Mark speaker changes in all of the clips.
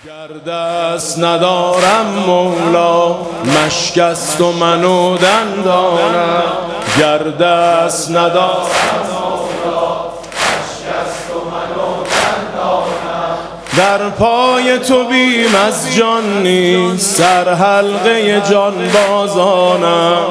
Speaker 1: گر دست ندارم مولا، مشک است و من و دندانم. گر دست ندارم مولا، مشک است و من و دندانم. در پای تو بیم از جان نیست، سر حلقه جان بازانم.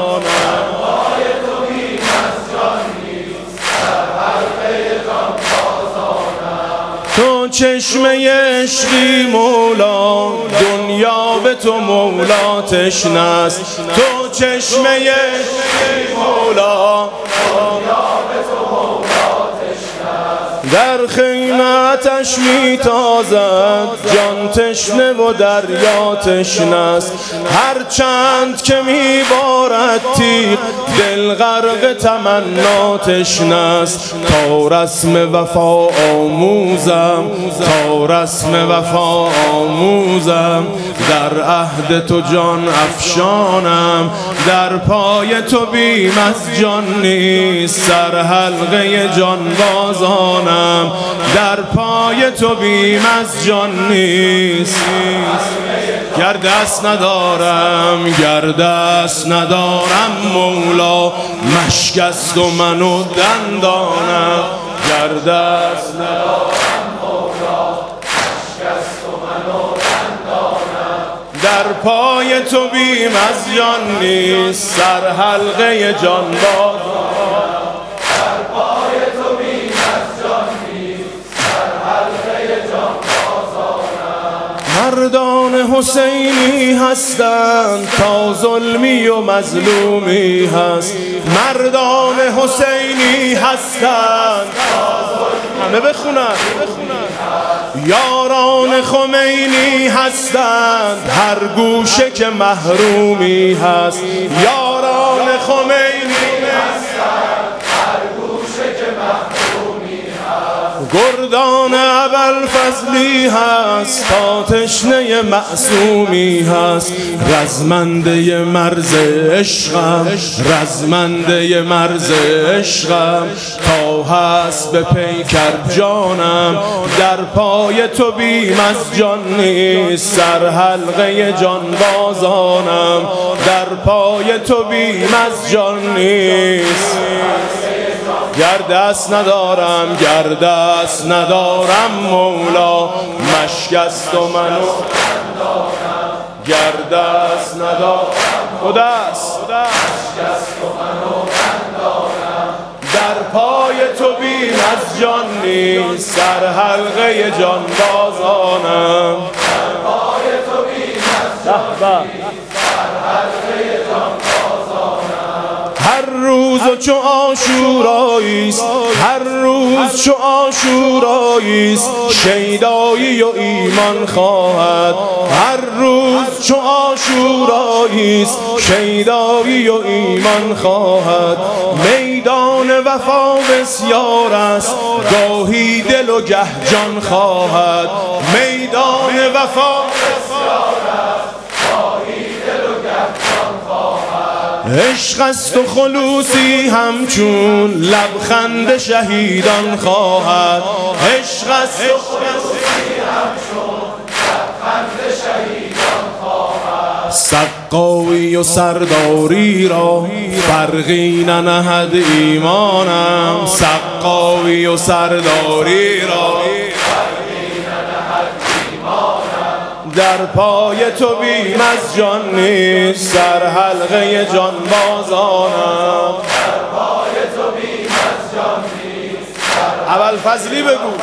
Speaker 1: تو چشمه عشقی مولا، دنیا به تو مولا تشنه است. تو چشمه عشقی مولا، دنیا به تو مولا تشنه است. در خیمتش میتازد جان تشنه و دریا تشنه است. هر چند که میبارد تیغ دل غرق تمنا تشنه است. تا رسم وفا آموزم، تا رسم وفا آموزم، در عهد تو جان افشانم. در پای تو بیم از جان نیست، سر حلقه جان بازانم. در پای تو بیم از جان نیست. گر دست ندارم، گر دست ندارم مولا، مشک است و من و دندانم. گر دست ندارم مولا، مشک است و من و دندانم. در پای تو بیم از جان نیست، سر حلقه جان بازانم. در پای تو بیم از جان نیست، سر حلقه جان بازانم. مردان حسینی هستند تا ظلمی و مظلومی هست. مردان حسینی هستند تا ظلمی، همه بخونن. یاران خمینی هستند هر گوشه که محرومی هست. یاران خمینی هستند هر گوشه که محرومی هست. گردان ابوالفضلی هست تا تشنه معصومی هست. رزمنده مرز عشقم، رزمنده مرز عشقم، تا هست به پیکر جانم. در پای تو بیم از جان نیست، سر حلقه جان بازانم. در پای تو بیم از جان نیست. گر دست ندارم، گر دست ندارم مولا، مشک است و من و دندانم. گر دست ندارم دست، مشک است و من و دندانم. در پای تو بیم از جان نیست، سر حلقه جان بازانم. در پای تو بیم از جان نیست، سر حلقه جان بازانم. هر روز چو عاشوراییست، هر روز چو عاشوراییست، شیدایی و ایمان خواهد. هر روز چو عاشوراییست، شیدایی و ایمان خواهد. میدان وفا بسیار است، گاهی دل و گه جان خواهد. میدان وفا بسیار است، گاهی دل و گه جان خواهد. عشق است و خلوصی همچون لبخند شهیدان خواهد. عشق است و خلوصی همچون لبخند شهیدان خواهد. سقایی و سرداری را فرقی ننهد ایمانم. سقایی و سرداری را فرقی ننهد ایمانم. در پای تو بیم از جان نیست، سر حلقه جان بازانم. در پای تو بیم از جان نیست، ابوالفضلی بگو.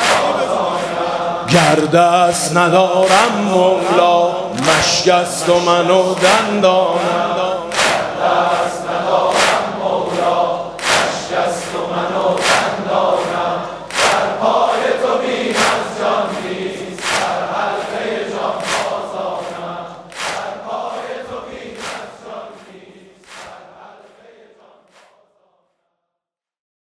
Speaker 1: گر دست ندارم مولا، مشک است و من و دندانم.